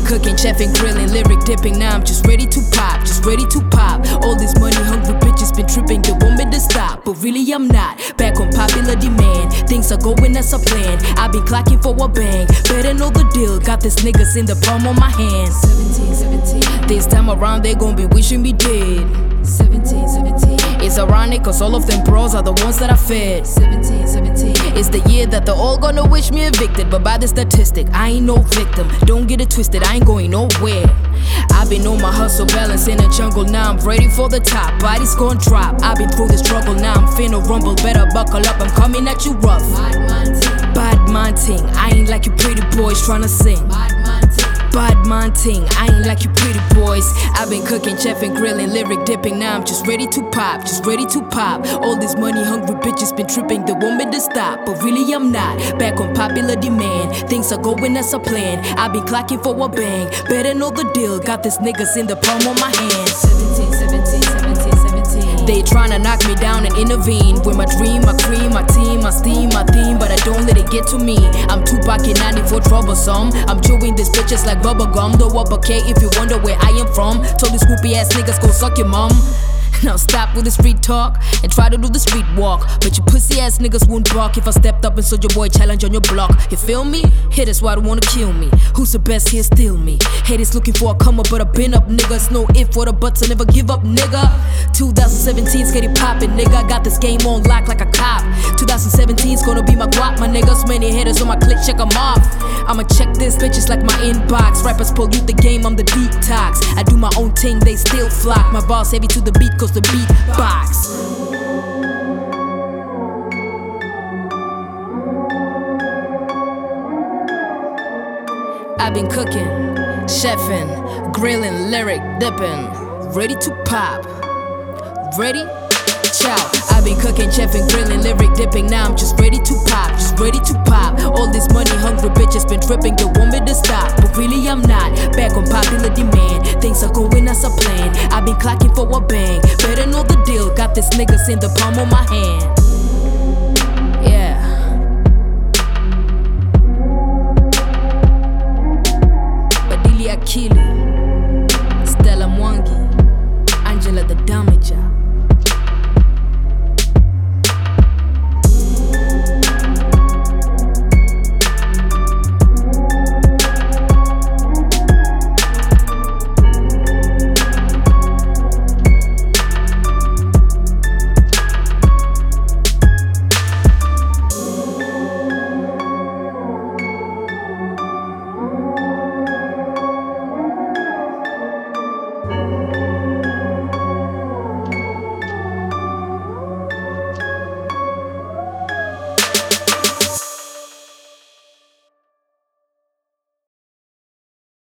cooking, chefing, grilling, lyric dipping. Now I'm just ready to pop, just ready to pop. All these money hungry bitches been tripping, they want me to stop, but really I'm not. Back on popular demand, things are going as a plan. I've been clocking for a bang, better know the deal. Got these niggas in the palm of my hand. 17. This time around they gon' be wishing me dead. 17. It's ironic cause all of them bros are the ones that I fed. 17. It's the year that they're all gonna wish me evicted, but by the statistic, I ain't no victim. Don't get it twisted, I ain't going nowhere. I've been on my hustle, balancing the jungle. Now I'm ready for the top, body's gon' drop. I've been through the struggle, now I'm finna rumble. Better buckle up, I'm coming at you rough. Bad man ting, I ain't like you pretty boys tryna sing. Bad man ting, I ain't like you pretty boys. I've been cooking, chefing, grilling, lyric dipping. Now I'm just ready to pop, just ready to pop. All these money hungry bitches been tripping, they want me to stop, but really I'm not. Back on popular demand, things are going as a plan. I've been clocking for a bang, better know the deal. Got these niggas in the palm of my hand. 17. They tryna knock me down and intervene with my dream, my cream, my team, my steam, my theme, but I don't let it get to me. I'm Tupac in 94 troublesome. I'm chewing these bitches like bubblegum. Though up okay if you wonder where I am from. Told these swoopy ass niggas go suck your mom. Now stop with the street talk and try to do the street walk, but you pussy ass niggas won't bark if I stepped up and sold your boy challenge on your block. You feel me? Haters why they wanna kill me. Who's the best here? Still me. Haters looking for a come up, but I been up, nigga. It's no if or the buts, I never give up, nigga. 2017's getting poppin', nigga. Got this game on lock like a cop. 2017's gonna be my guap, my niggas. Many haters on my click, check 'em off. I'ma check this bitches like my inbox. Rappers pollute the game, I'm the detox. I do my own thing, they still flock. My boss heavy to the beat, cause the beat box. I've been cooking, chefing, grilling, lyric dipping. Ready to pop, ready? Ciao. I've been cooking, chefing, grilling, lyric dipping. Now I'm just ready to pop, just ready to pop. All these money hungry bitches been tripping, they want me to stop, but really I'm not. Back on popular demand, things are going as a plan. I've been clocking for a bang, better know the deal. Got these niggas in the palm of my hand. Yeah. Badili Akili.